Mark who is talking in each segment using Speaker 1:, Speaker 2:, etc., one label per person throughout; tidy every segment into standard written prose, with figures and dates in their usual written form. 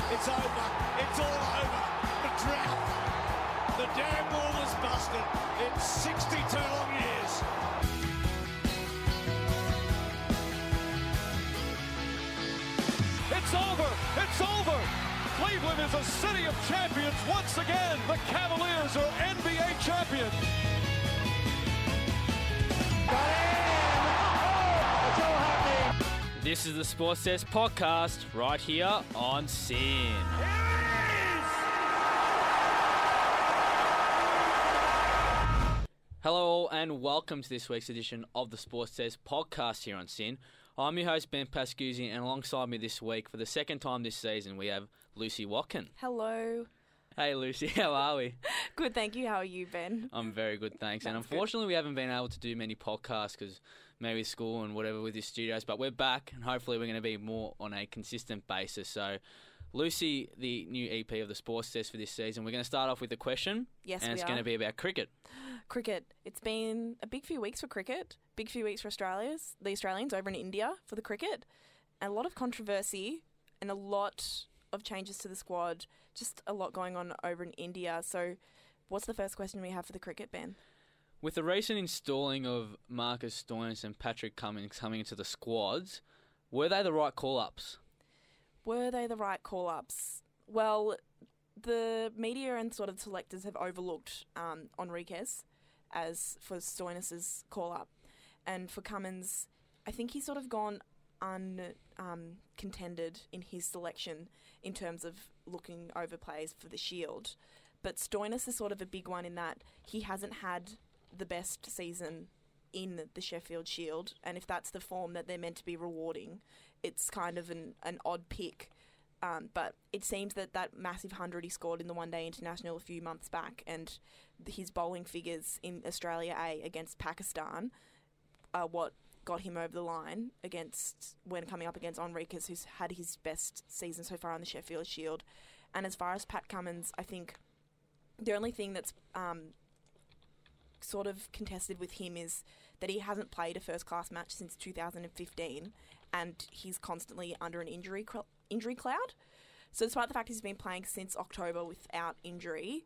Speaker 1: It's over. It's all over. The drought. The damn wall was busted. It's 62 long years.
Speaker 2: It's over. It's over. Cleveland is a city of champions once again. The Cavaliers are NBA champions.
Speaker 3: Got in! It's all happening.
Speaker 4: This is the Sports Desk podcast right here on SYN. Hello all and welcome to this week's edition of the Sports Desk podcast here on SYN. I'm your host Ben Pascuzzi, and alongside me this week for the second time this season we have Lucy Watkin.
Speaker 5: Hello.
Speaker 4: Hey Lucy, how are we?
Speaker 5: Good, thank you. How are you, Ben?
Speaker 4: I'm very good, thanks. And
Speaker 5: That's
Speaker 4: unfortunately we haven't been able to do many podcasts because maybe school and whatever with your studios, but we're back and hopefully we're going to be more on a consistent basis. So Lucy, the new EP of the Sports Desk for this season, we're going to start off with a question.
Speaker 5: Yes,
Speaker 4: and
Speaker 5: we
Speaker 4: it's
Speaker 5: are.
Speaker 4: going to be about cricket.
Speaker 5: Cricket. It's been a big few weeks for cricket. Big few weeks for the Australians over in India for the cricket. And a lot of controversy and a lot of changes to the squad. Just a lot going on over in India. So what's the first question we have for the cricket, Ben?
Speaker 4: With the recent installing of Marcus Stoinis and Patrick Cummins coming into the squads, were they the right call-ups?
Speaker 5: Were they the right call-ups? Well, the media and sort of selectors have overlooked Enriquez as for Stoinis' call-up. And for Cummins, I think he's sort of gone uncontended in his selection in terms of looking over players for the Shield. But Stoinis is sort of a big one in that he hasn't had the best season in the Sheffield Shield, and if that's the form that they're meant to be rewarding, it's kind of an odd pick. But it seems that massive 100 he scored in the one-day international a few months back and his bowling figures in Australia A against Pakistan are what got him over the line when coming up against Enriquez, who's had his best season so far on the Sheffield Shield. And as far as Pat Cummins, I think the only thing that's sort of contested with him is that he hasn't played a first-class match since 2015 and he's constantly under an injury cloud. So despite the fact he's been playing since October without injury,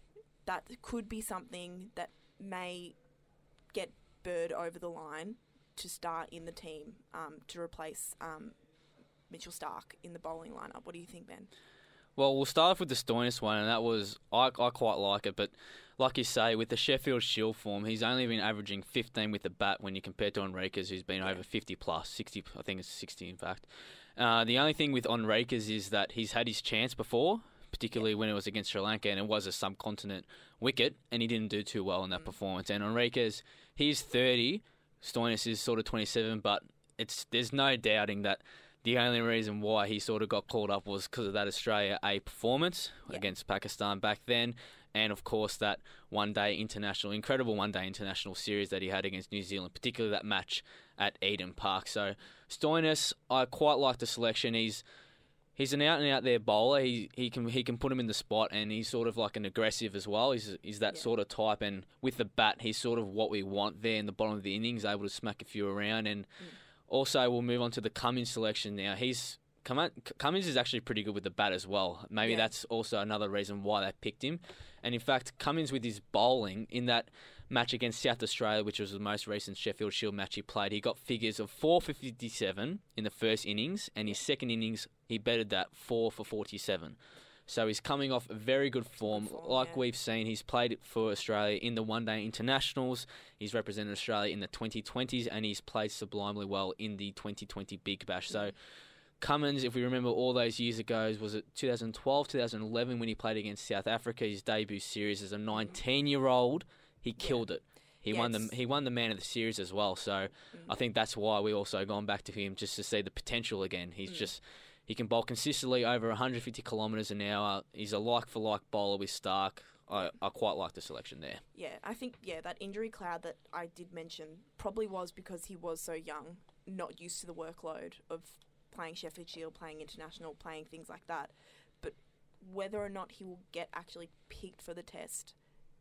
Speaker 5: that could be something that may get Bird over the line to start in the team to replace Mitchell Starc in the bowling lineup. What do you think, Ben?
Speaker 4: Well, we'll start off with the Stoinis one, and that was, I quite like it, but like you say, with the Sheffield Shield form, he's only been averaging 15 with the bat when you compare to Enriquez, who's been over 50 plus, 60, I think it's 60 in fact. The only thing with Enriquez is that he's had his chance before, particularly when it was against Sri Lanka, and it was a subcontinent wicket, and he didn't do too well in that performance. And Enriquez, he's 30, Stoinis is sort of 27, but there's no doubting that the only reason why he sort of got called up was because of that Australia A performance against Pakistan back then, and of course that incredible one-day international series that he had against New Zealand, particularly that match at Eden Park. So Stoinis, I quite like the selection. He's an out-and-out there bowler. He can put him in the spot, and he's sort of like an aggressive as well. He's that sort of type, and with the bat, he's sort of what we want there in the bottom of the innings, able to smack a few around. And also, we'll move on to the Cummins selection now. Cummins is actually pretty good with the bat as well. Maybe that's also another reason why they picked him. And in fact, Cummins with his bowling in that match against South Australia, which was the most recent Sheffield Shield match he played, he got figures of 4 for 57 in the first innings, and his second innings, he bettered that 4 for 47. So he's coming off a very good form. We've seen, he's played for Australia in the one-day internationals. He's represented Australia in the 2020s, and he's played sublimely well in the 2020 Big Bash. So Cummins, if we remember all those years ago, was it 2012, 2011 when he played against South Africa, his debut series as a 19-year-old, he killed it. He won the man of the series as well. So I think that's why we also gone back to him, just to see the potential again. He can bowl consistently over 150 kilometres an hour. He's a like-for-like bowler with Starc. I quite like the selection there.
Speaker 5: Yeah, I think, that injury cloud that I did mention probably was because he was so young, not used to the workload of playing Sheffield Shield, playing international, playing things like that. But whether or not he will get actually picked for the test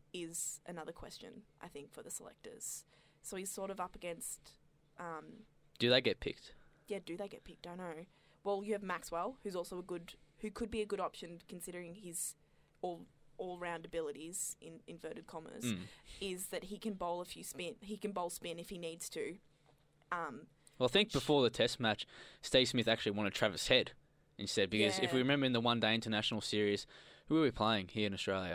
Speaker 5: is another question, I think, for the selectors. So he's sort of up against...
Speaker 4: do they get picked?
Speaker 5: Yeah, do they get picked? I don't know. Well, you have Maxwell, who's also a good who could be a good option considering his all-round abilities in inverted commas, is that he can bowl He can bowl spin if he needs to.
Speaker 4: Well, I think before the Test match, Steve Smith actually wanted Travis Head instead because if we remember in the one-day international series, who were we playing here in Australia?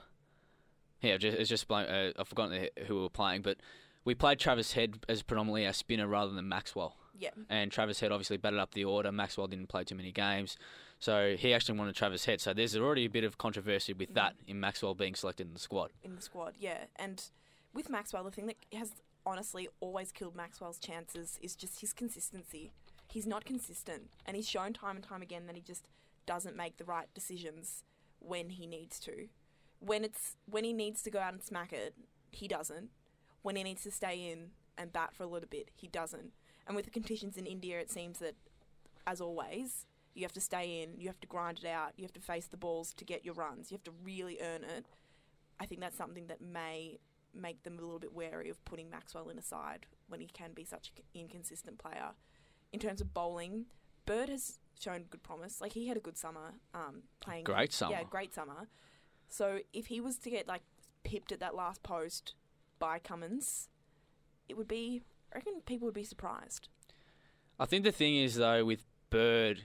Speaker 4: I've forgotten who we were playing, but we played Travis Head as predominantly our spinner rather than Maxwell.
Speaker 5: Yeah.
Speaker 4: And Travis Head obviously batted up the order. Maxwell didn't play too many games. So he actually wanted Travis Head. So there's already a bit of controversy with that in Maxwell being selected in the squad. Yeah.
Speaker 5: And with Maxwell, the thing that has honestly always killed Maxwell's chances is just his consistency. He's not consistent. And he's shown time and time again that he just doesn't make the right decisions when he needs to. When he needs to go out and smack it, he doesn't. When he needs to stay in and bat for a little bit, he doesn't. And with the conditions in India, it seems that, as always, you have to stay in, you have to grind it out, you have to face the balls to get your runs, you have to really earn it. I think that's something that may make them a little bit wary of putting Maxwell in a side when he can be such an inconsistent player. In terms of bowling, Bird has shown good promise. Like, he had a good summer playing.
Speaker 4: Great summer.
Speaker 5: Yeah, great summer. So if he was to get, pipped at that last post by Cummins, I reckon people would be surprised.
Speaker 4: I think the thing is, though, with Bird,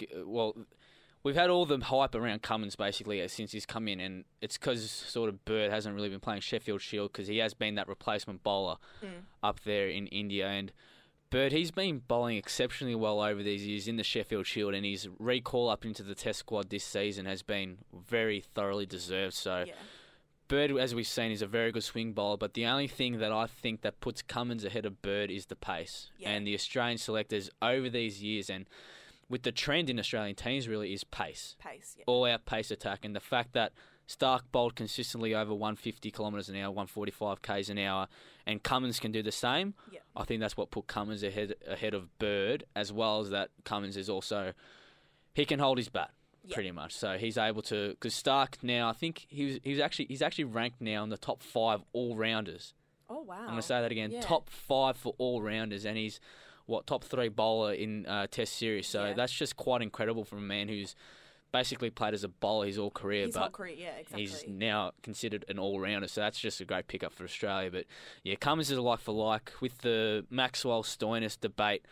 Speaker 4: we've had all the hype around Cummins basically since he's come in, and it's because sort of Bird hasn't really been playing Sheffield Shield because he has been that replacement bowler up there in India. And Bird, he's been bowling exceptionally well over these years in the Sheffield Shield, and his recall up into the Test squad this season has been very thoroughly deserved. So Bird, as we've seen, is a very good swing bowler, but the only thing that I think that puts Cummins ahead of Bird is the pace. Yeah. And the Australian selectors over these years, and with the trend in Australian teams really, is pace. All-out pace attack, and the fact that Stark bowled consistently over 150 kilometres an hour, 145 k's an hour, and Cummins can do the same. Yeah. I think that's what put Cummins ahead of Bird, as well as that Cummins is also, he can hold his bat pretty much. So he's able to, because Stark now, I think he's actually ranked now in the top 5 all-rounders.
Speaker 5: Oh wow!
Speaker 4: I'm going to say that again, top 5 for all-rounders, and he's top 3 bowler in Test series. So that's just quite incredible from a man who's basically played as a bowler his whole career,
Speaker 5: exactly.
Speaker 4: He's now considered an all-rounder, so that's just a great pickup for Australia. But yeah, Cummins is a like for like. With the Maxwell-Stoinis debate,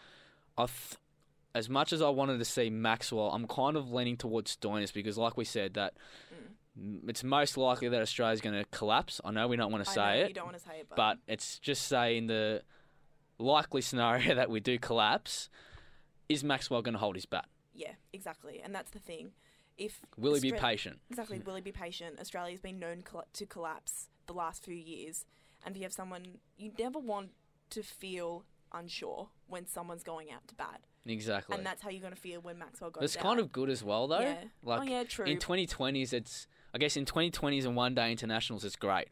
Speaker 4: as much as I wanted to see Maxwell, I'm kind of leaning towards Stoinis because, like we said, that it's most likely that Australia's going to collapse. I know we don't want to say it.
Speaker 5: You don't want to say it,
Speaker 4: but it's just saying the likely scenario that we do collapse, is Maxwell going to hold his bat?
Speaker 5: Yeah, exactly, and that's the thing.
Speaker 4: Will he be patient?
Speaker 5: Exactly, will he be patient? Australia's been known to collapse the last few years, and if you have someone, you never want to feel unsure when someone's going out to bat.
Speaker 4: Exactly.
Speaker 5: And that's how you're going to feel when Maxwell goes out.
Speaker 4: It's kind of good as well, though.
Speaker 5: Yeah. True.
Speaker 4: In 2020s, in 2020s and one-day internationals, it's great.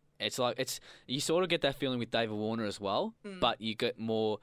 Speaker 4: You sort of get that feeling with David Warner as well, but you're more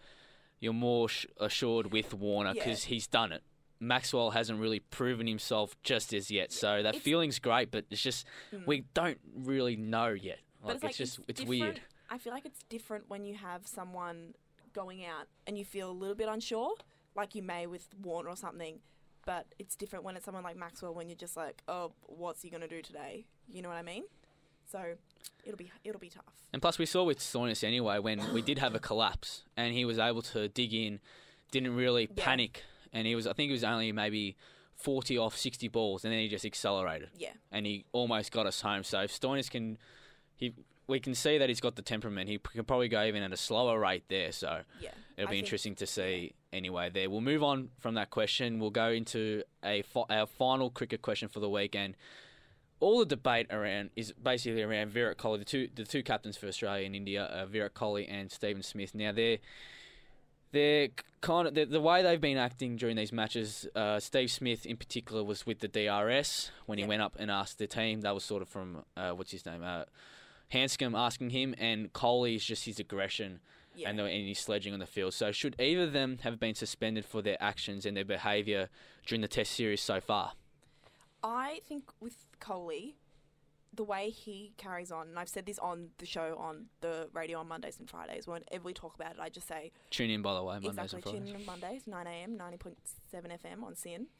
Speaker 4: assured with Warner because he's done it. Maxwell hasn't really proven himself just as yet, so that feeling's great, but it's just we don't really know yet. It's weird.
Speaker 5: I feel like it's different when you have someone going out and you feel a little bit unsure, like you may with Warner or something, but it's different when it's someone like Maxwell when you're just like, oh, what's he going to do today? You know what I mean? So it'll be tough.
Speaker 4: And plus we saw with Stoinis anyway when we did have a collapse and he was able to dig in, didn't really panic. And I think he was only maybe 40 off 60 balls, and then he just accelerated.
Speaker 5: Yeah.
Speaker 4: And he almost got us home. So if Stoinis we can see that he's got the temperament. He can probably go even at a slower rate there. So it'll be interesting to see anyway there. We'll move on from that question. We'll go into our final cricket question for the weekend. All the debate is basically around Virat Kohli, the two captains for Australia and India, Virat Kohli and Stephen Smith. Now they're kind of the way they've been acting during these matches. Steve Smith in particular was with the DRS when he went up and asked the team. That was sort of from what's his name, Hanscom asking him, and Kohli is just his aggression and his sledging on the field. So should either of them have been suspended for their actions and their behaviour during the Test series so far?
Speaker 5: I think with Kohli, the way he carries on, and I've said this on the show on the radio on Mondays and Fridays, whenever we talk about it, I just say...
Speaker 4: Tune in, by the way, Mondays and Fridays.
Speaker 5: Tune in on Mondays, 9am, 90.7 FM on SYN.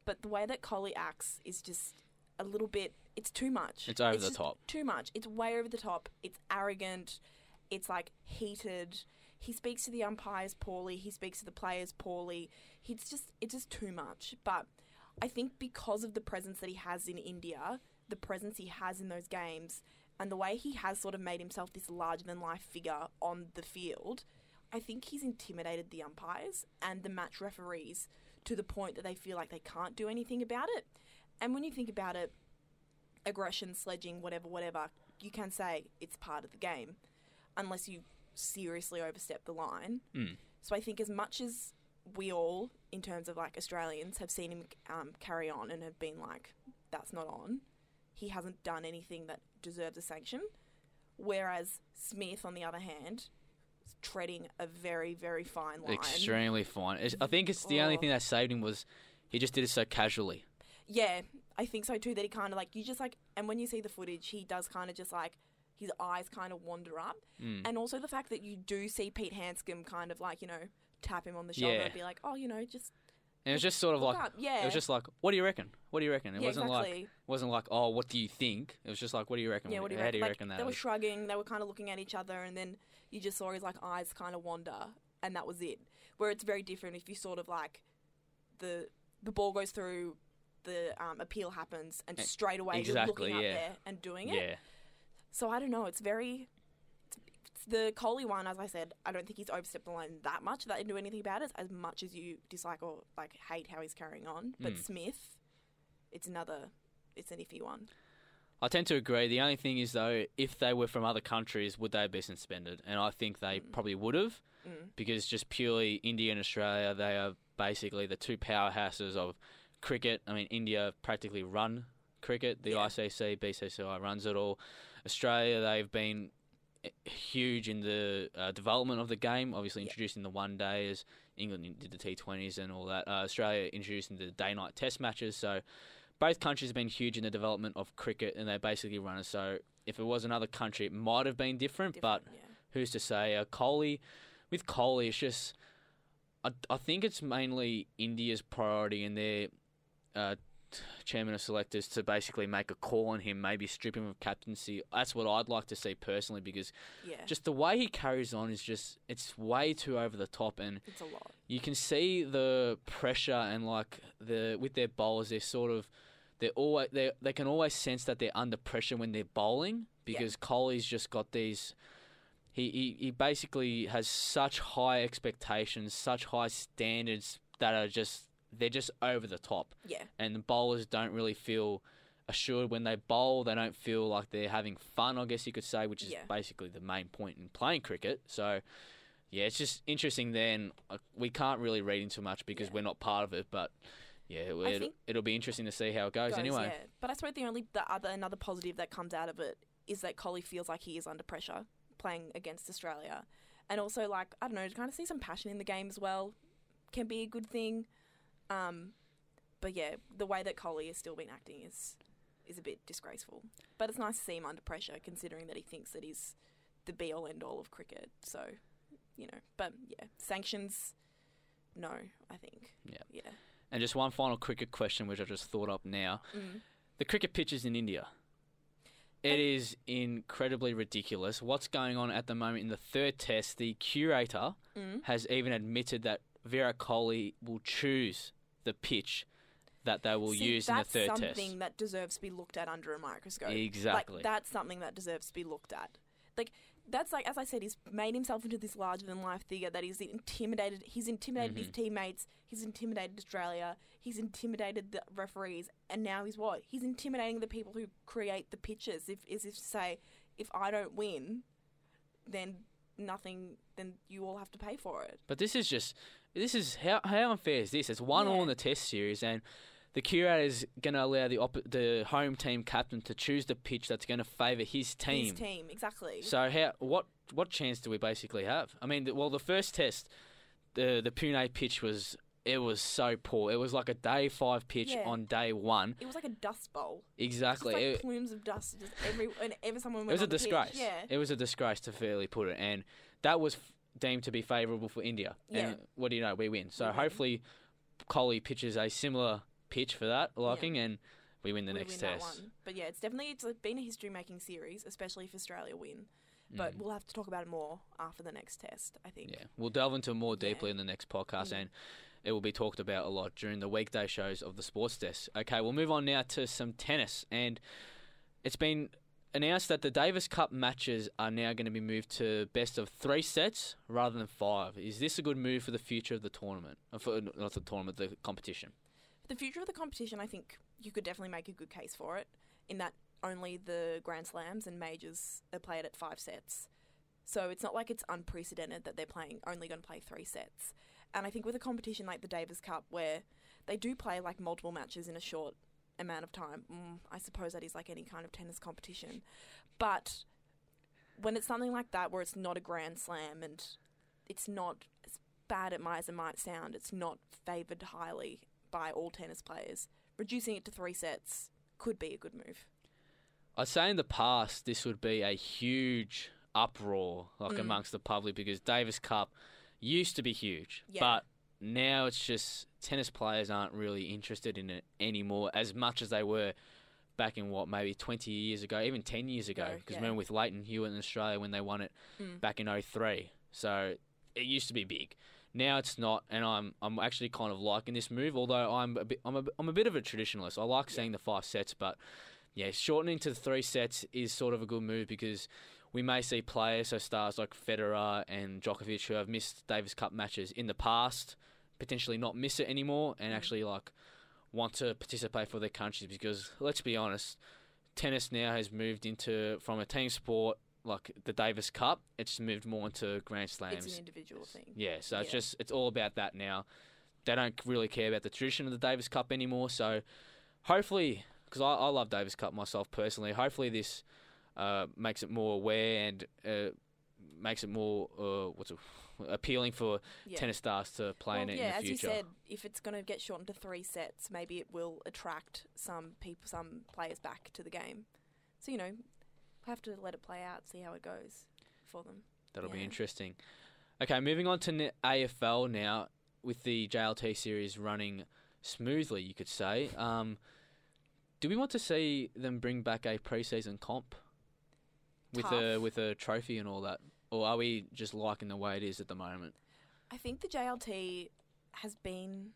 Speaker 5: But the way that Coley acts is just a little bit... It's too much.
Speaker 4: It's over the
Speaker 5: just
Speaker 4: top.
Speaker 5: Too much. It's way over the top. It's arrogant. It's, like, heated. He speaks to the umpires poorly. He speaks to the players poorly. It's just too much. But I think because of the presence that he has in India, the presence he has in those games, and the way he has sort of made himself this larger-than-life figure on the field, I think he's intimidated the umpires and the match referees to the point that they feel like they can't do anything about it. And when you think about it, aggression, sledging, whatever, you can say it's part of the game, unless you seriously overstep the line. So I think as much as we all, in terms of like Australians, have seen him carry on and have been like, that's not on, he hasn't done anything that deserves a sanction. Whereas Smith, on the other hand, is treading a very, very fine line.
Speaker 4: Extremely fine. I think it's the only thing that saved him was he just did it so casually.
Speaker 5: Yeah, I think so too, that he kind of like, you just like, and when you see the footage, he does kind of just like, his eyes kind of wander up. And also the fact that you do see Pete Hanscom kind of like, you know, tap him on the shoulder and be like, oh, you know, just...
Speaker 4: And it was just sort of like, it was just like, what do you reckon? What do you reckon? It wasn't like, oh, what do you think? It was just like, what do you reckon?
Speaker 5: Yeah, what do you
Speaker 4: How
Speaker 5: reckon?
Speaker 4: do you
Speaker 5: Like,
Speaker 4: reckon that
Speaker 5: they were
Speaker 4: was?
Speaker 5: shrugging, they were kind of looking at each other, and then you just saw his like eyes kind of wander, and that was it. Where it's very different if you sort of like, the ball goes through, the appeal happens, and straight away you're looking up there and doing it.
Speaker 4: Yeah.
Speaker 5: So I don't know, it's the Coley one, as I said, I don't think he's overstepped the line that much that I didn't do anything about it, as much as you dislike or like hate how he's carrying on. But Smith, it's an iffy one.
Speaker 4: I tend to agree. The only thing is, though, if they were from other countries, would they be suspended? And I think they probably would have, because just purely India and Australia, they are basically the two powerhouses of cricket. I mean, India practically run cricket. The ICC, BCCI runs it all. Australia, they've been huge in the development of the game, obviously introducing the one day as England did the T20s and all that. Australia introducing the day-night test matches. So both countries have been huge in the development of cricket, and they basically run it. So if it was another country, it might have been different, but who's to say? With Kohli, it's just... I think it's mainly India's priority and their chairman of selectors to basically make a call on him, maybe strip him of captaincy. That's what I'd like to see personally, because just the way he carries on is just, it's way too over the top, and
Speaker 5: it's a lot.
Speaker 4: You can see the pressure and like with their bowlers, they can always sense that they're under pressure when they're bowling, because Kohli's just got these. He basically has such high expectations, such high standards that are they're just over the top.
Speaker 5: Yeah. And
Speaker 4: the bowlers don't really feel assured when they bowl. They don't feel like they're having fun, I guess you could say, which is basically the main point in playing cricket. So, yeah, it's just interesting then. We can't really read into much because we're not part of it, but it'll be interesting to see how it goes anyway.
Speaker 5: Yeah. But I suppose another positive that comes out of it is that Kohli feels like he is under pressure playing against Australia. And also, like, I don't know, to kind of see some passion in the game as well can be a good thing. But yeah, the way that Kohli has still been acting is a bit disgraceful. But it's nice to see him under pressure, considering that he thinks that he's the be-all, end-all of cricket. So, you know, but yeah, sanctions, no, I think. Yeah.
Speaker 4: And just one final cricket question, which I just thought up now. The cricket pitches in India. It is incredibly ridiculous. What's going on at the moment in the third test, the curator has even admitted that Virat Kohli will choose the pitch that they will use in the third test.
Speaker 5: That's something that deserves to be looked at under a microscope.
Speaker 4: Exactly.
Speaker 5: Like, that's something that deserves to be looked at. Like, that's like, as I said, he's made himself into this larger-than-life figure that he's intimidated. He's intimidated his teammates. He's intimidated Australia. He's intimidated the referees. And now he's what? He's intimidating the people who create the pitches. As if to say, if I don't win, then you all have to pay for it.
Speaker 4: But this is how unfair is this? It's 1-1 in the test series, and the curator is going to allow the home team captain to choose the pitch that's going to favour his team.
Speaker 5: His team, exactly.
Speaker 4: So what chance do we basically have? I mean, the first test, the Pune pitch was so poor. It was like a day 5 pitch on day 1.
Speaker 5: It was like a dust bowl.
Speaker 4: Exactly.
Speaker 5: Just like plumes of dust. Just whenever someone went
Speaker 4: it was
Speaker 5: on
Speaker 4: a
Speaker 5: the
Speaker 4: disgrace.
Speaker 5: Pitch. Yeah.
Speaker 4: It was a disgrace, to fairly put it, and that was deemed to be favourable for India.
Speaker 5: Yeah.
Speaker 4: And what do you know? We win. So hopefully Kohli pitches a similar pitch for that, liking, and we win the
Speaker 5: We
Speaker 4: next
Speaker 5: win that
Speaker 4: test.
Speaker 5: one. But yeah, it's been a history-making series, especially if Australia win. But we'll have to talk about it more after the next test, I think.
Speaker 4: Yeah, we'll delve into it more deeply in the next podcast, and it will be talked about a lot during the weekday shows of the Sports Desk. Okay, we'll move on now to some tennis, and it's been announced that the Davis Cup matches are now going to be moved to best of 3 sets rather than 5. Is this a good move for the future of the tournament? Not the tournament, the competition.
Speaker 5: For the future of the competition, I think you could definitely make a good case for it, in that only the Grand Slams and majors are played at 5 sets. So it's not like it's unprecedented that they're only going to play 3 sets. And I think with a competition like the Davis Cup, where they do play like multiple matches in a short amount of time, I suppose that is like any kind of tennis competition. But when it's something like that, where it's not a Grand Slam and it's not as bad as it might sound, it's not favoured highly by all tennis players, reducing it to 3 sets could be a good move.
Speaker 4: I'd say in the past this would be a huge uproar amongst the public, because Davis Cup used to be huge, but now it's just tennis players aren't really interested in it anymore as much as they were back in maybe 20 years ago, even 10 years ago, because remember with Leighton Hewitt in Australia when they won it back in 2003. So it used to be big. Now it's not, and I'm actually kind of liking this move, although I'm a bit of a traditionalist. I like seeing the 5 sets, but yeah, shortening to the 3 sets is sort of a good move, because we may see players, so stars like Federer and Djokovic, who have missed Davis Cup matches in the past, potentially not miss it anymore and actually want to participate for their countries. Because let's be honest, tennis now has moved from a team sport like the Davis Cup, it's moved more into Grand Slams.
Speaker 5: It's an individual thing.
Speaker 4: Yeah, so it's all about that now. They don't really care about the tradition of the Davis Cup anymore. So hopefully, because I love Davis Cup myself personally, hopefully this makes it more aware and makes it more appealing for tennis stars to play in it in the future.
Speaker 5: As you said, if it's going to get shortened to 3 sets, maybe it will attract some players back to the game. So, we'll have to let it play out, see how it goes for them.
Speaker 4: That'll be interesting. Okay, moving on to AFL now, with the JLT series running smoothly, you could say. Do we want to see them bring back a pre-season comp with a trophy and all that, or are we just liking the way it is at the moment?
Speaker 5: I think the JLT has been.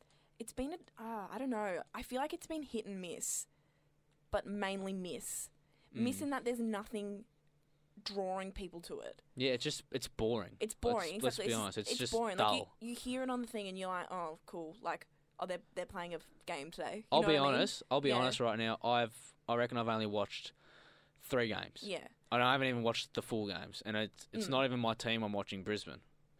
Speaker 5: I don't know. I feel like it's been hit and miss, but mainly miss. Miss in that there's nothing drawing people to it.
Speaker 4: Yeah, it's boring.
Speaker 5: It's boring.
Speaker 4: Let's be honest. It's just
Speaker 5: boring.
Speaker 4: dull.
Speaker 5: Like you hear it on the thing and you're like, oh, cool. Like, oh, they're playing a game today.
Speaker 4: I'll be honest right now. I reckon I've only watched 3 games.
Speaker 5: Yeah.
Speaker 4: I haven't even watched the full games, and it's not even my team. I'm watching Brisbane,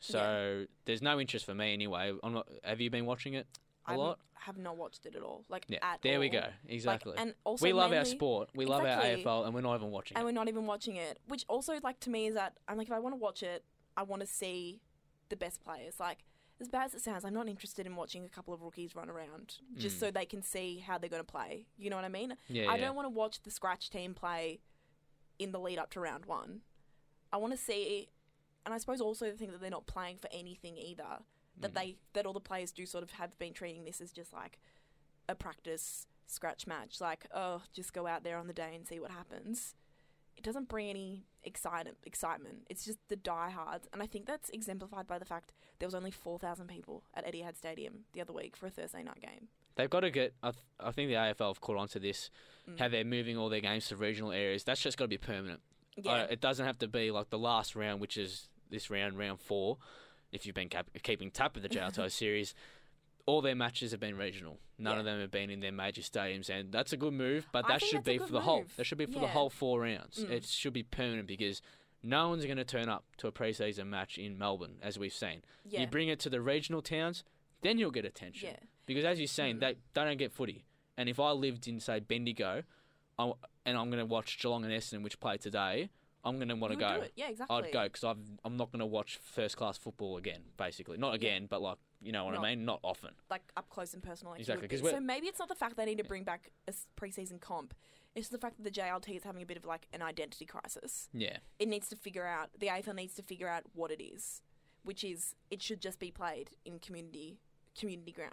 Speaker 4: so there's no interest for me anyway. Have you been watching it a lot?
Speaker 5: I have not watched it at all.
Speaker 4: There we go. Exactly.
Speaker 5: And also
Speaker 4: we love our sport. We love our AFL, and we're not even watching it.
Speaker 5: And we're not even watching it, which also, to me, is that I'm like, if I want to watch it, I want to see the best players. Like, as bad as it sounds, I'm not interested in watching a couple of rookies run around just so they can see how they're going to play. You know what I mean?
Speaker 4: Yeah,
Speaker 5: I don't want to watch the scratch team play in the lead up to round 1. I want to see, and I suppose also the thing that they're not playing for anything either. That all the players do sort of have been treating this as just like a practice scratch match. Like, oh, just go out there on the day and see what happens. It doesn't bring any excitement. It's just the diehards. And I think that's exemplified by the fact there was only 4,000 people at Etihad Stadium the other week for a Thursday night game.
Speaker 4: They've got to get... I think the AFL have caught on to this, how they're moving all their games to regional areas. That's just got to be permanent.
Speaker 5: Yeah.
Speaker 4: It doesn't have to be like the last round, which is this round 4. If you've been keeping tap of the JLT series, all their matches have been regional. None of them have been in their major stadiums, and that's a good move. But that should be for the whole. That should be for the whole 4 rounds. It should be permanent, because no one's going to turn up to a pre-season match in Melbourne, as we've seen.
Speaker 5: Yeah.
Speaker 4: You bring it to the regional towns, then you'll get attention.
Speaker 5: Yeah.
Speaker 4: Because as you're saying, they don't get footy. And if I lived in, say, Bendigo, and I'm going to watch Geelong and Essendon, which play today, I'm going to want to go.
Speaker 5: Do it. Yeah, exactly.
Speaker 4: I'd go, because I'm not going to watch first-class football again, basically. Not again, but you know what I mean? Not often.
Speaker 5: Like up close and personal. Like
Speaker 4: exactly.
Speaker 5: So maybe it's not the fact they need to bring back a pre-season comp. It's the fact that the JLT is having a bit of an identity crisis.
Speaker 4: Yeah.
Speaker 5: It needs to figure out, the AFL needs to figure out what it is, which is it should just be played in community grounds.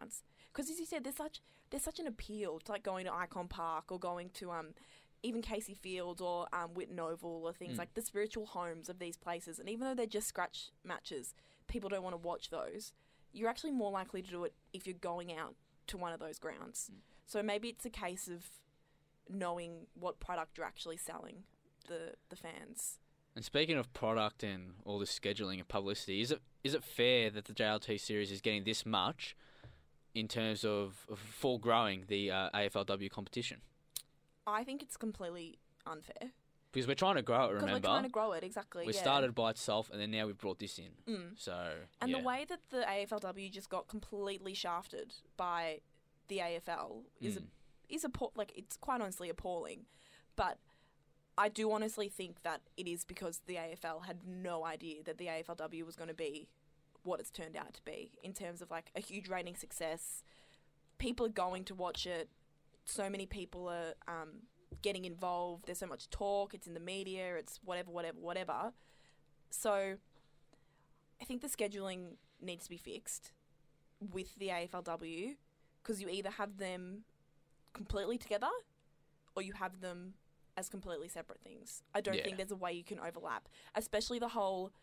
Speaker 5: Because as you said, there's such an appeal to like going to Icon Park or going to even Casey Field or Whitten Oval or things like the spiritual homes of these places. And even though they're just scratch matches, people don't want to watch those. You're actually more likely to do it if you're going out to one of those grounds. So maybe it's a case of knowing what product you're actually selling the fans. And
Speaker 4: speaking of product and all the scheduling and publicity, is it fair that the JLT series is getting this much in terms of foregrowing the AFLW competition?
Speaker 5: I think it's completely unfair.
Speaker 4: Because we're trying to grow it, remember?
Speaker 5: Because we're trying to grow it, exactly.
Speaker 4: We started by itself, and then now we've brought this in.
Speaker 5: And the way that the AFLW just got completely shafted by the AFL is it's quite honestly appalling. But I do honestly think that it is because the AFL had no idea that the AFLW was going to be what it's turned out to be in terms of like a huge rating success. People are going to watch it. So many people are getting involved. There's so much talk. It's in the media. It's whatever. So I think the scheduling needs to be fixed with the AFLW because you either have them completely together or you have them as completely separate things. I don't think there's a way you can overlap, especially the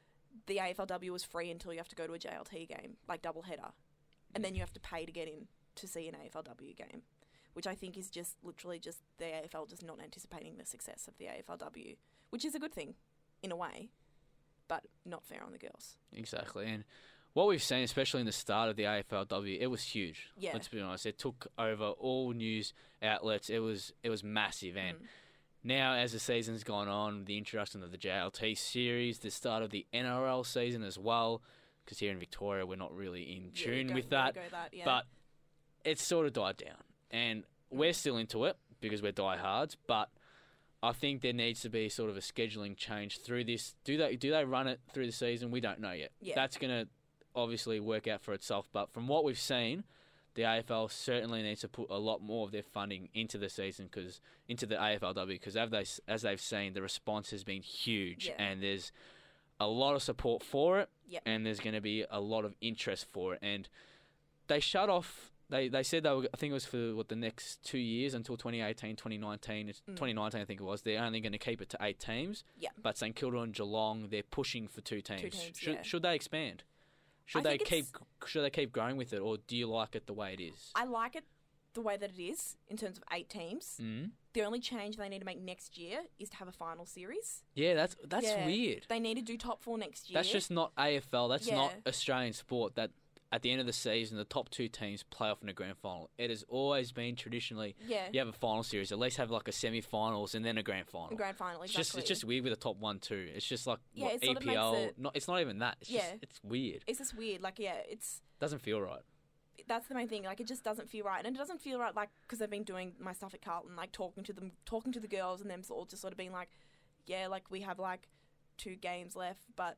Speaker 5: AFLW was free until you have to go to a JLT game, like doubleheader, and then you have to pay to get in to see an AFLW game, which I think is just literally just the AFL just not anticipating the success of the AFLW, which is a good thing in a way, but not fair on the girls.
Speaker 4: Exactly, and what we've seen, especially in the start of the AFLW, it was huge.
Speaker 5: Yeah.
Speaker 4: Let's be honest, it took over all news outlets. It was massive, and now as the season's gone on, the introduction of the JLT series, the start of the NRL season as well, because here in Victoria we're not really in tune with that, but it's sort of died down, and we're still into it because we're diehards, but I think there needs to be sort of a scheduling change through this. Do they run it through the season? We don't know yet.
Speaker 5: Yeah.
Speaker 4: That's going to obviously work out for itself, but from what we've seen, the AFL certainly needs to put a lot more of their funding into the season, into the AFLW, because as they've seen, the response has been huge, and there's a lot of support for it, and there's going to be a lot of interest for it. And they shut off. They said they were, I think it was for the next 2 years until 2018, 2019. 2019, I think it was. They're only going to keep it to 8 teams.
Speaker 5: Yeah.
Speaker 4: But St Kilda and Geelong, they're pushing for 2 teams.
Speaker 5: 2 teams,
Speaker 4: should they expand? Should they keep growing with it, or do you like it the way it is?
Speaker 5: I like it the way that it is in terms of 8 teams. The only change they need to make next year is to have a final series.
Speaker 4: Yeah, that's weird.
Speaker 5: They need to do top 4 next year.
Speaker 4: That's just not AFL. That's not Australian sport. That at the end of the season, the top 2 teams play off in a grand final. It has always been traditionally you have a final series. At least have like a semi-finals and then a grand final.
Speaker 5: A grand final, exactly.
Speaker 4: It's just weird with the top 1, 2. It's just like
Speaker 5: it sort of
Speaker 4: EPL.
Speaker 5: makes it...
Speaker 4: It's not even that. It's just, it's weird.
Speaker 5: It's just weird. Like, it's...
Speaker 4: Doesn't feel right.
Speaker 5: That's the main thing. Like, it just doesn't feel right. And it doesn't feel right, like, because I've been doing my stuff at Carlton, like, talking to the girls and them all just sort of being like, like, we have, like, 2 games left, but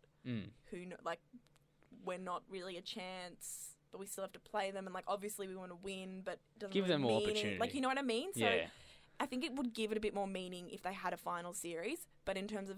Speaker 5: we're not really a chance... but we still have to play them, and like obviously we want to win, but it doesn't
Speaker 4: give
Speaker 5: really
Speaker 4: them more
Speaker 5: mean
Speaker 4: opportunity.
Speaker 5: Like, you know what I mean? So I think it would give it a bit more meaning if they had a final series. But in terms of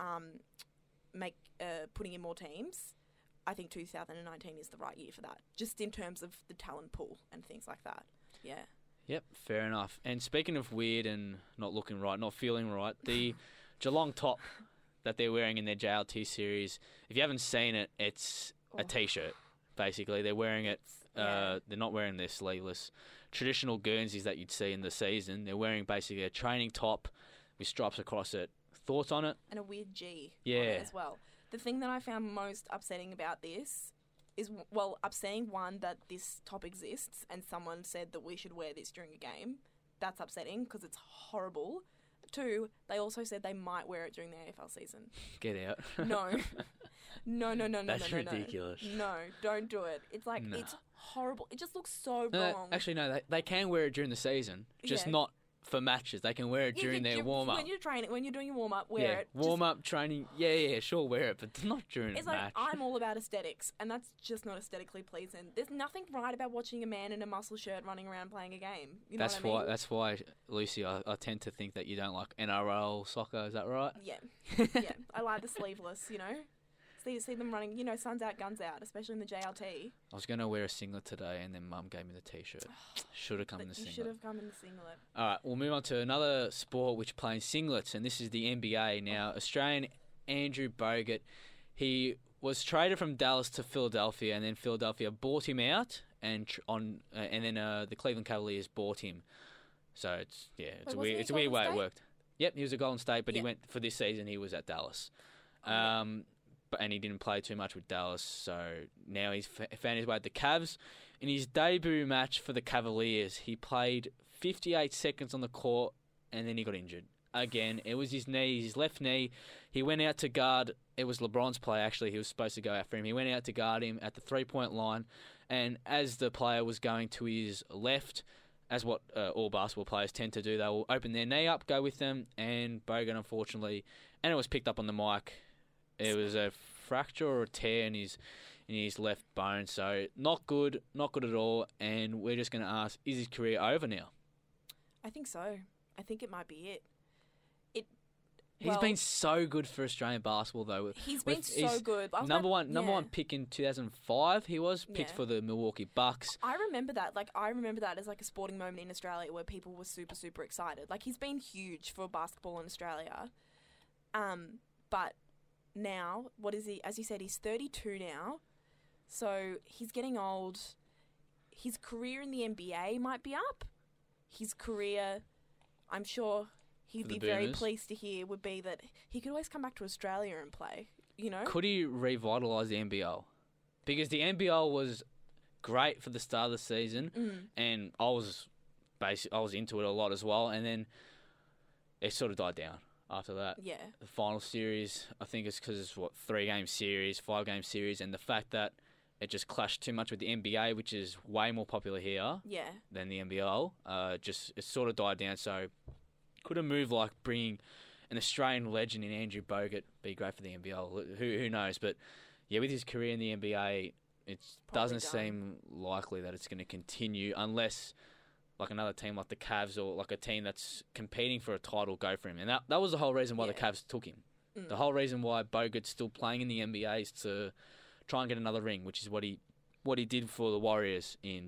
Speaker 5: putting in more teams, I think 2019 is the right year for that. Just in terms of the talent pool and things like that. Yeah. Yep,
Speaker 4: fair enough. And speaking of weird and not looking right, not feeling right, the Geelong top that they're wearing in their JLT series, if you haven't seen it, it's a T-shirt. Basically, they're wearing it. They're not wearing their sleeveless traditional Guernseys that you'd see in the season. They're wearing basically a training top with stripes across it. Thoughts on it?
Speaker 5: And a weird G on it as well. The thing that I found most upsetting about this is, upsetting one, that this top exists and someone said that we should wear this during a game. That's upsetting because it's horrible. 2, they also said they might wear it during the AFL season.
Speaker 4: Get out.
Speaker 5: No. No.
Speaker 4: That's ridiculous.
Speaker 5: No, don't do it. It's like, it's horrible. It just looks so wrong.
Speaker 4: Actually, no, they can wear it during the season, just not for matches. They can wear it during their warm-up.
Speaker 5: When you're doing your warm-up, wear it.
Speaker 4: Warm-up, training, sure, wear it, but not during a match.
Speaker 5: It's like, I'm all about aesthetics, and that's just not aesthetically pleasing. There's nothing right about watching a man in a muscle shirt running around playing a game. You know what I mean?
Speaker 4: That's why, Lucy, I tend to think that you don't like NRL soccer. Is that right?
Speaker 5: Yeah. I like the sleeveless, See them running, suns out, guns out, especially in the JLT.
Speaker 4: I was going to wear a singlet today, and then Mum gave me the T-shirt. Should have come in the
Speaker 5: You
Speaker 4: singlet.
Speaker 5: should have come in the singlet.
Speaker 4: All right, we'll move on to another sport which plays singlets, and this is the NBA. Now, Australian Andrew Bogut, he was traded from Dallas to Philadelphia, and then Philadelphia bought him out, and then the Cleveland Cavaliers bought him. So it's a weird way it worked. Yep, he was at Golden State, but he went for this season. He was at Dallas, and he didn't play too much with Dallas. So now he's found his way at the Cavs. In his debut match for the Cavaliers, he played 58 seconds on the court, and then he got injured again. It was his left knee. He went out to guard. It was LeBron's play, actually. He was supposed to go out for him. He went out to guard him at the three-point line, and as the player was going to his left, as what all basketball players tend to do, they will open their knee up, go with them, and Bogut, unfortunately, and it was picked up on the mic, it was a fracture or a tear in his left bone, so not good at all, and we're just going to ask, is his career over now?
Speaker 5: I think so. I think it might be it.
Speaker 4: He's been so good for Australian basketball, though.
Speaker 5: He's been so good.
Speaker 4: Number one pick in 2005. He was picked for the Milwaukee Bucks.
Speaker 5: I remember that. I remember that as like a sporting moment in Australia where people were super, super excited. Like, he's been huge for basketball in Australia. But now, what is he? As you said, he's 32 now. So he's getting old. His career in the NBA might be up. His career, I'm sure he'd be very pleased to hear, would be that he could always come back to Australia and play, Could he revitalise the NBL? Because the NBL was great for the start of the season, and I was into it a lot as well, and then it sort of died down after that. Yeah.
Speaker 4: The final series, I think it's because it's, 3-game series, 5-game series, and the fact that it just clashed too much with the NBA, which is way more popular here than the NBL. It sort of died down, so could a move like bringing an Australian legend in Andrew Bogut be great for the NBL? Who knows? But yeah, with his career in the NBA, it doesn't seem likely that it's going to continue unless like another team like the Cavs or like a team that's competing for a title go for him. And that was the whole reason why the Cavs took him. The whole reason why Bogut's still playing in the NBA is to try and get another ring, which is what he did for the Warriors in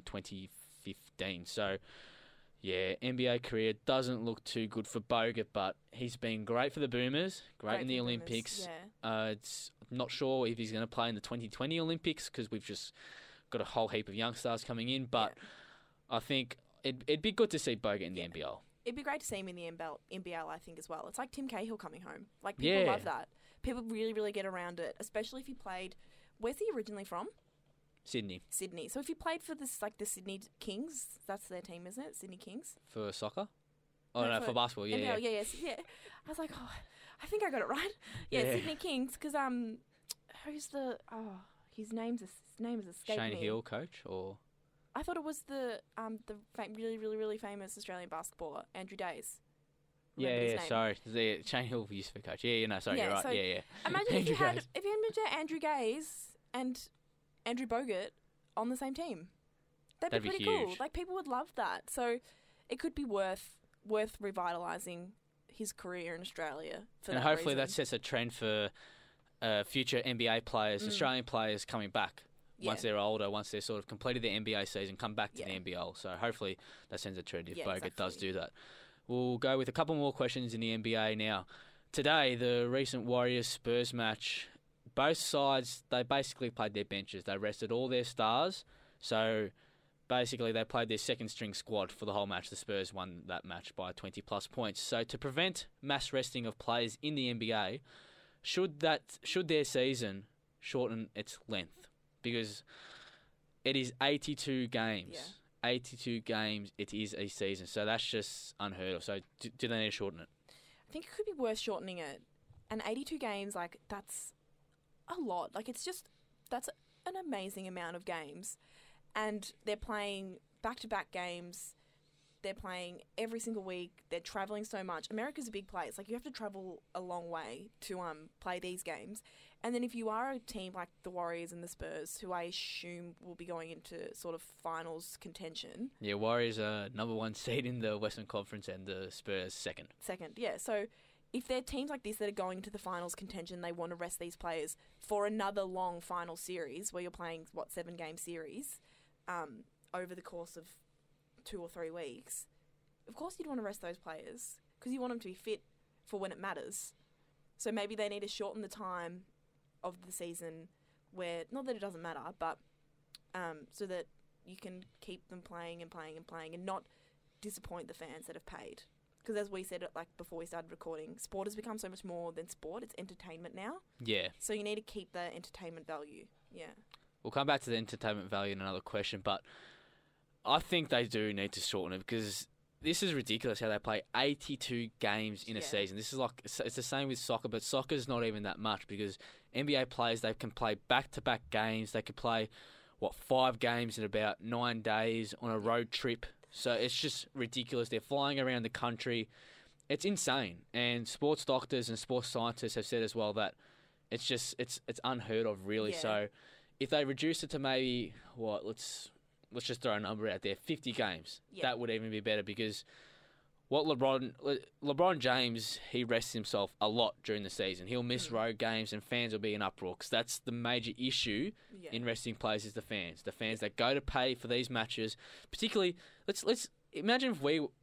Speaker 4: 2015. So yeah, NBA career doesn't look too good for Bogut, but he's been great for the Boomers, great in the Olympics. I'm not sure if he's going to play in the 2020 Olympics because we've just got a whole heap of young stars coming in, but I think it'd be good to see Bogut in the NBL.
Speaker 5: It'd be great to see him in the NBL, I think, as well. It's like Tim Cahill coming home. Like, people love that. People really, really get around it, especially if he played... Where's he originally from?
Speaker 4: Sydney.
Speaker 5: So if you played for this, like the Sydney Kings, that's their team, isn't it? Sydney Kings.
Speaker 4: For soccer? Oh no, for basketball. Yeah,
Speaker 5: yeah. I was like, I think I got it right. Yeah, Sydney Kings. Because who's the? His name is escaped me.
Speaker 4: Shane Hill, coach, or?
Speaker 5: I thought it was the really, really, really famous Australian basketballer Andrew Days.
Speaker 4: Sorry. Shane Hill used to be coach. You're right.
Speaker 5: So imagine if you had Andrew Gaze and Andrew Bogut on the same team. That'd be pretty cool. Like, people would love that. So it could be worth revitalising his career in Australia for that reason. And
Speaker 4: hopefully that sets a trend for future NBA players, Australian players coming back. Once they're older, once they've sort of completed their NBA season, come back to the NBL. So hopefully that sends a trend if Bogut does do that. We'll go with a couple more questions in the NBA now. Today, the recent Warriors-Spurs match, both sides, they basically played their benches. They rested all their stars. So basically they played their second-string squad for the whole match. The Spurs won that match by 20-plus points. So to prevent mass resting of players in the NBA, should their season shorten its length? Because it is 82 games. Yeah. 82 games, it is a season. So that's just unheard of. So do they need to shorten it?
Speaker 5: I think it could be worth shortening it. And 82 games, like, that's a lot. Like, that's an amazing amount of games. And they're playing back-to-back games. They're playing every single week. They're travelling so much. America's a big place. Like, you have to travel a long way to play these games. And then if you are a team like the Warriors and the Spurs, who I assume will be going into sort of finals contention.
Speaker 4: Yeah, Warriors are number 1 seed in the Western Conference and the Spurs second.
Speaker 5: Second, yeah. So if there are teams like this that are going to the finals contention, they want to rest these players for another long final series where you're playing, 7-game series over the course of 2 or 3 weeks. Of course you'd want to rest those players because you want them to be fit for when it matters. So maybe they need to shorten the time of the season where, not that it doesn't matter, but so that you can keep them playing and playing and playing and not disappoint the fans that have paid. Because as we said, before we started recording, sport has become so much more than sport. It's entertainment now.
Speaker 4: Yeah.
Speaker 5: So you need to keep the entertainment value. Yeah.
Speaker 4: We'll come back to the entertainment value in another question, but I think they do need to shorten it because this is ridiculous how they play 82 games in a season. This is it's the same with soccer, but soccer's not even that much because NBA players, they can play back-to-back games. They could play, 5 games in about 9 days on a road trip. So it's just ridiculous. They're flying around the country. It's insane. And sports doctors and sports scientists have said as well that it's unheard of, really.
Speaker 5: Yeah.
Speaker 4: So if they reduce it to maybe, let's just throw a number out there, 50 games, that would even be better because what LeBron James, he rests himself a lot during the season. He'll miss road games and fans will be in uproar because that's the major issue in resting players is the fans. The fans that go to pay for these matches, particularly, let's imagine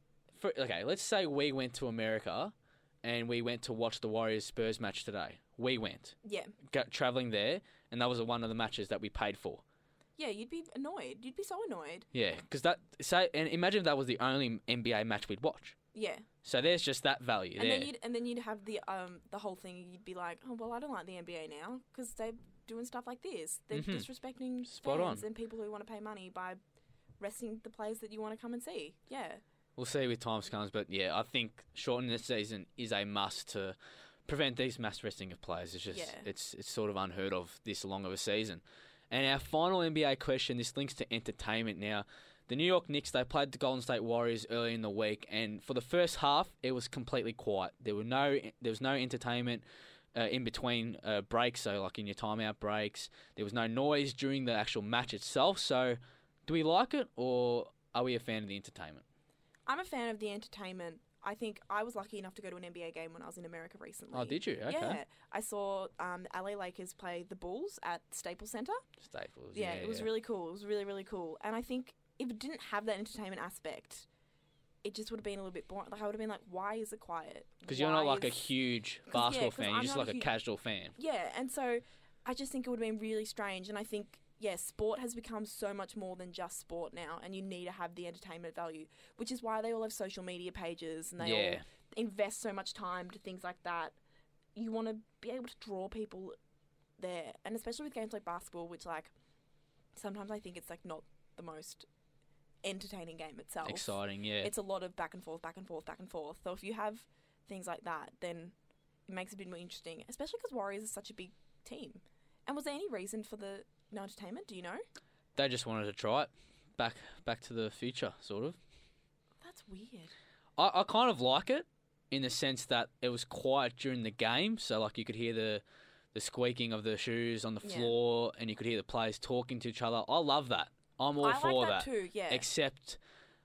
Speaker 4: if let's say we went to America and we went to watch the Warriors-Spurs match today. We went.
Speaker 5: Yeah.
Speaker 4: Travelling there, and that was one of the matches that we paid for.
Speaker 5: Yeah, you'd be annoyed. You'd be so annoyed.
Speaker 4: Yeah, because and imagine if that was the only NBA match we'd watch.
Speaker 5: Yeah.
Speaker 4: So there's just that value
Speaker 5: and
Speaker 4: there.
Speaker 5: Then you'd have the whole thing. You'd be like, oh well, I don't like the NBA now because they're doing stuff like this. They're disrespecting fans and people who want to pay money by resting the players that you want to come and see. Yeah.
Speaker 4: We'll see with times comes, but yeah, I think shortening the season is a must to prevent these mass resting of players. It's just it's sort of unheard of this long of a season. And our final NBA question, this links to entertainment now. The New York Knicks, they played the Golden State Warriors early in the week, and for the first half, it was completely quiet. There was no entertainment in between breaks, so like in your timeout breaks. There was no noise during the actual match itself. So, do we like it, or are we a fan of the entertainment?
Speaker 5: I'm a fan of the entertainment. I think I was lucky enough to go to an NBA game when I was in America recently.
Speaker 4: Oh, did you? Okay.
Speaker 5: Yeah. I saw the LA Lakers play the Bulls at Staples Center.
Speaker 4: Staples,
Speaker 5: yeah. It was really cool. It was really, really cool. And I think if it didn't have that entertainment aspect, it just would have been a little bit boring. Like, I would have been like, why is it quiet?
Speaker 4: Because you're not like a huge basketball fan. You're just like a casual fan.
Speaker 5: Yeah, and so I just think it would have been really strange. And I think, sport has become so much more than just sport now, and you need to have the entertainment value, which is why they all have social media pages and they all invest so much time to things like that. You want to be able to draw people there, and especially with games like basketball, which sometimes I think it's not the most entertaining game itself.
Speaker 4: Exciting, yeah.
Speaker 5: It's a lot of back and forth, back and forth, back and forth. So if you have things like that, then it makes it a bit more interesting, especially because Warriors is such a big team. And was there any reason for the no entertainment? Do you know?
Speaker 4: They just wanted to try it. Back to the future, sort of.
Speaker 5: That's weird.
Speaker 4: I kind of like it in the sense that it was quiet during the game, so you could hear the squeaking of the shoes on the floor, and you could hear the players talking to each other. I love that. I'm all for that.
Speaker 5: Too, yeah.
Speaker 4: Except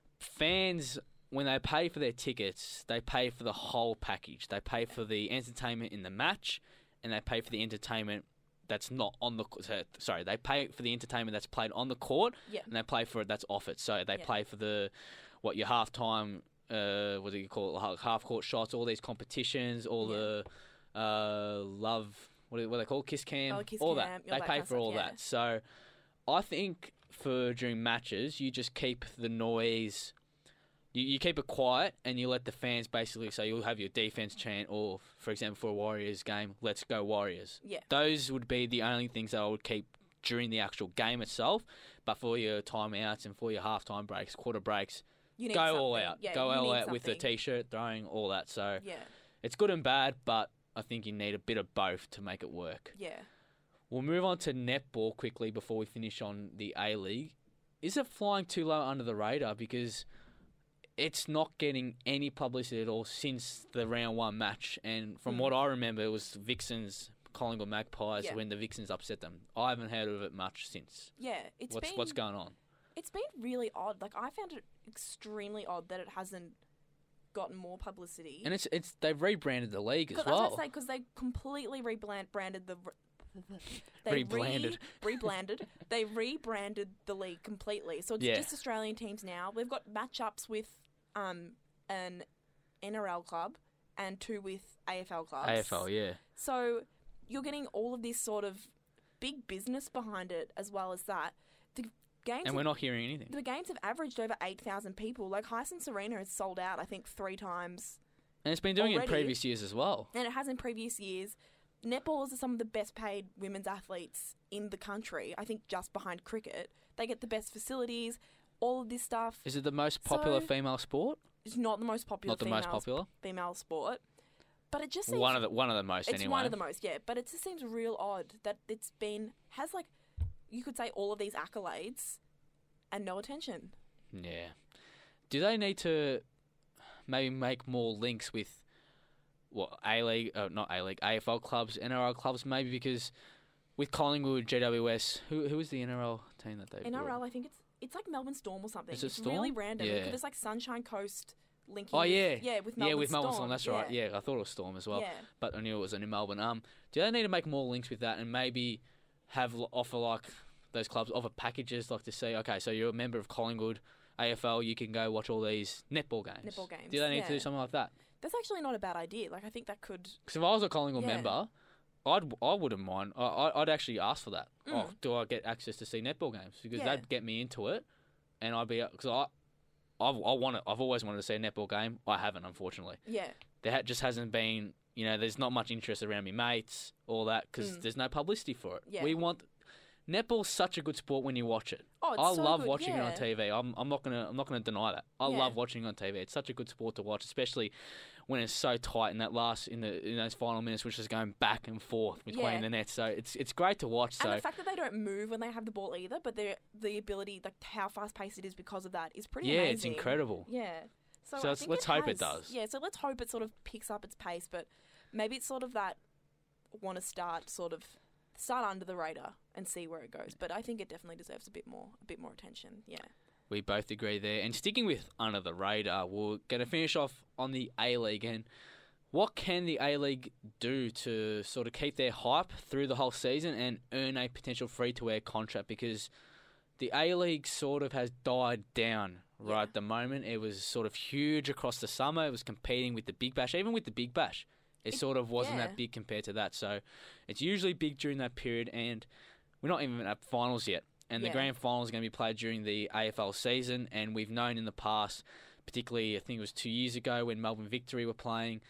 Speaker 4: fans, when they pay for their tickets, they pay for the whole package. They pay for the entertainment in the match, and they pay for the entertainment that's not on the... Sorry, they pay for the entertainment that's played on the court, and they pay for it that's off it. So they pay for your halftime... what do you call it? Half-court shots, all these competitions, all the love... What are they called? Kiss cam? All that. They pay for all that. So I think during matches, you just keep the noise... You keep it quiet and you let the fans basically, so you'll have your defense chant or, for example, for a Warriors game, let's go Warriors.
Speaker 5: Yeah.
Speaker 4: Those would be the only things that I would keep during the actual game itself. But for your timeouts and for your halftime breaks, quarter breaks, go all out.
Speaker 5: Yeah,
Speaker 4: go all out with the T-shirt, throwing, all that. So it's good and bad, but I think you need a bit of both to make it work.
Speaker 5: Yeah.
Speaker 4: We'll move on to netball quickly before we finish on the A-League. Is it flying too low under the radar? Because... it's not getting any publicity at all since the round 1 match. And from what I remember, it was Vixens, Collingwood Magpies, when the Vixens upset them. I haven't heard of it much since.
Speaker 5: Yeah.
Speaker 4: What's going on?
Speaker 5: It's been really odd. I found it extremely odd that it hasn't gotten more publicity.
Speaker 4: And it's they've rebranded the league as
Speaker 5: I was
Speaker 4: well.
Speaker 5: going to say, because they completely rebranded the...
Speaker 4: Rebranded.
Speaker 5: They rebranded the league completely. So it's just Australian teams now. We've got matchups with an NRL club and 2 with AFL clubs.
Speaker 4: AFL, yeah.
Speaker 5: So you're getting all of this sort of big business behind it as well as that.
Speaker 4: And we're not hearing anything.
Speaker 5: The games have averaged over 8,000 people. Like, Hisense Arena has sold out, I think, 3 times.
Speaker 4: And it's been doing
Speaker 5: already.
Speaker 4: it in previous years as well.
Speaker 5: And it has in previous years. Netballers are some of the best paid women's athletes in the country, I think just behind cricket. They get the best facilities, all of this stuff.
Speaker 4: Is it the most popular female sport?
Speaker 5: It's not the most popular female sport. But it just seems...
Speaker 4: One of the most,
Speaker 5: it's
Speaker 4: anyway.
Speaker 5: One of the most, yeah. But it just seems real odd that has like, you could say all of these accolades and no attention.
Speaker 4: Yeah. Do they need to maybe make more links with A-League, not A-League, AFL clubs, NRL clubs, maybe, because with Collingwood, GWS, who is the NRL team that they
Speaker 5: NRL,
Speaker 4: brought?
Speaker 5: I think it's like Melbourne Storm or something.
Speaker 4: Is it
Speaker 5: it's
Speaker 4: Storm?
Speaker 5: really random.
Speaker 4: Yeah.
Speaker 5: Because it's like Sunshine Coast linking.
Speaker 4: Oh, yeah.
Speaker 5: With Melbourne
Speaker 4: with Melbourne
Speaker 5: Storm.
Speaker 4: That's right. Yeah, I thought it was Storm as well.
Speaker 5: Yeah.
Speaker 4: But I knew it was in Melbourne. Do they need to make more links with that and maybe offer like those clubs offer packages, like to say, okay, so you're a member of Collingwood, AFL, you can go watch all these netball games. Do they need to do something like that?
Speaker 5: That's actually not a bad idea. Like, I think that could...
Speaker 4: Because if I was a Collingwood member, I wouldn't mind. I'd actually ask for that. Oh, do I get access to see netball games? Because that'd get me into it, and I'd be... Because I want it. I've always wanted to see a netball game. I haven't, unfortunately.
Speaker 5: Yeah.
Speaker 4: There just hasn't been... there's not much interest around me mates, all that, because there's no publicity for it.
Speaker 5: Yeah.
Speaker 4: We want... Netball's such a good sport when you watch it.
Speaker 5: Oh, it's
Speaker 4: I
Speaker 5: so
Speaker 4: love
Speaker 5: good,
Speaker 4: watching it on TV. I'm not gonna deny that. I love watching it on TV. It's such a good sport to watch, especially when it's so tight in those final minutes, which is going back and forth between the nets. So it's great to watch.
Speaker 5: And the fact that they don't move when they have the ball either, but the ability, like how fast paced it is because of that, is pretty amazing.
Speaker 4: Yeah, it's incredible.
Speaker 5: Yeah. So
Speaker 4: let's hope it does.
Speaker 5: Yeah. So let's hope it sort of picks up its pace, but maybe it's sort of that want to start under the radar and see where it goes. But I think it definitely deserves a bit more attention. Yeah.
Speaker 4: We both agree there. And sticking with under the radar, we're going to finish off on the A-League. And what can the A-League do to sort of keep their hype through the whole season and earn a potential free-to-air contract? Because the A-League sort of has died down at the moment. It was sort of huge across the summer. It was competing with the Big Bash. Even with the Big Bash, it sort of wasn't that big compared to that. So it's usually big during that period, and we're not even at finals yet. And the grand final is going to be played during the AFL season, and we've known in the past, particularly I think it was 2 years ago when Melbourne Victory were playing,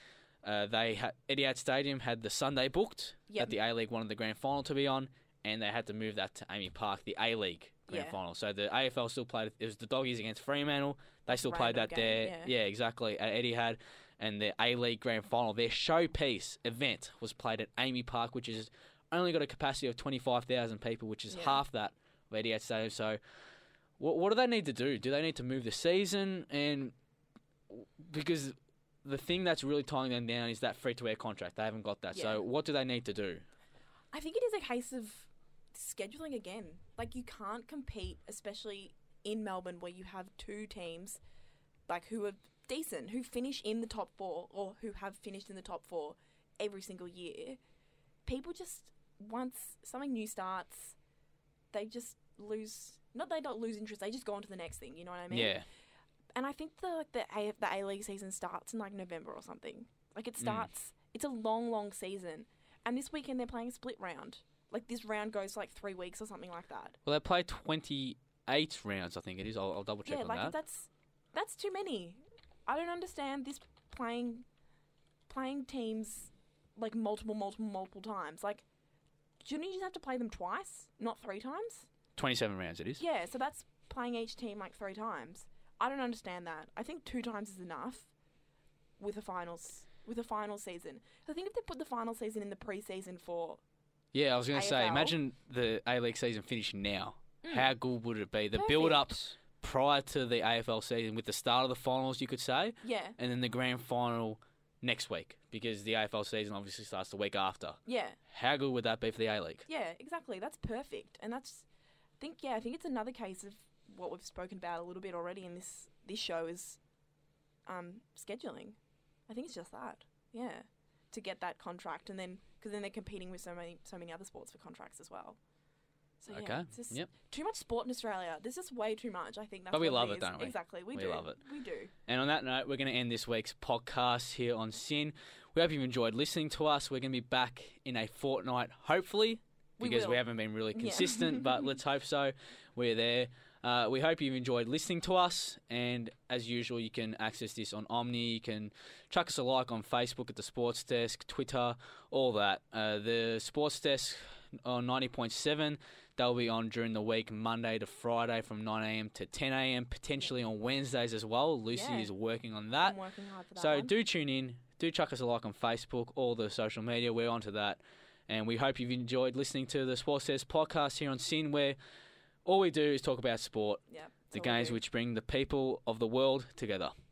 Speaker 4: Etihad Stadium had the Sunday booked that the A-League wanted the grand final to be on, and they had to move that to Amy Park, the A-League grand final. So the AFL still played, it was the Doggies against Fremantle, they still played that there. Yeah, exactly, at Etihad. And the A-League grand final, their showpiece event was played at Amy Park, which is only got a capacity of 25,000 people, which is half that of Etihad Stadium. So what do they need to do? Do they need to move the season? And because the thing that's really tying them down is that free-to-air contract. They haven't got that. Yeah. So what do they need to do?
Speaker 5: I think it is a case of scheduling again. Like, you can't compete, especially in Melbourne, where you have 2 teams who are decent, who finish in the top 4 or who have finished in the top 4 every single year. People just, once something new starts, they just lose, they don't lose interest, they just go on to the next thing, you know what I mean?
Speaker 4: Yeah.
Speaker 5: And I think the A-League season starts in November or something. It starts, it's a long, long season. And this weekend they're playing a split round. This round goes 3 weeks or something like that.
Speaker 4: Well, they play 28 rounds, I think it is. I'll double check on that.
Speaker 5: That's too many. I don't understand this playing teams multiple times. Shouldn't you just have to play them twice, not 3 times?
Speaker 4: 27 rounds it is.
Speaker 5: Yeah, so that's playing each team 3 times. I don't understand that. I think 2 times is enough with a final season. I think if they put the final season in the pre-season for
Speaker 4: I was going to say, imagine the A-League season finishing now. How good would it be? The build-up prior to the AFL season with the start of the finals, you could say.
Speaker 5: Yeah.
Speaker 4: And then the grand final next week, because the AFL season obviously starts the week after.
Speaker 5: Yeah.
Speaker 4: How good would that be for the A-League?
Speaker 5: Yeah, exactly. That's perfect. And I think it's another case of what we've spoken about a little bit already in this show is scheduling. I think it's just that. Yeah, to get that contract, and then because then they're competing with so many other sports for contracts as well. So yeah, it's just too much sport in Australia. There's just way too much. I think that's
Speaker 4: but we
Speaker 5: what
Speaker 4: love
Speaker 5: it
Speaker 4: it, don't we?
Speaker 5: Exactly, we
Speaker 4: love it.
Speaker 5: We do.
Speaker 4: And on that note, we're going to end this week's podcast here on SYN. We hope you've enjoyed listening to us. We're going to be back in a fortnight, hopefully, because we haven't been really consistent, but let's hope so. We're there. We hope you've enjoyed listening to us, and as usual, you can access this on Omni. You can chuck us a like on Facebook at the Sports Desk, Twitter, all that. The Sports Desk on 90.7, they'll be on during the week, Monday to Friday from 9 a.m. to 10 a.m, potentially on Wednesdays as well. Lucy is working on that.
Speaker 5: I'm working hard for that
Speaker 4: So
Speaker 5: one.
Speaker 4: do tune in. Do chuck us a like on Facebook, all the social media. We're onto that. And we hope you've enjoyed listening to the Sports Desk podcast here on SYN, where all we do is talk about sport, the games which bring the people of the world together.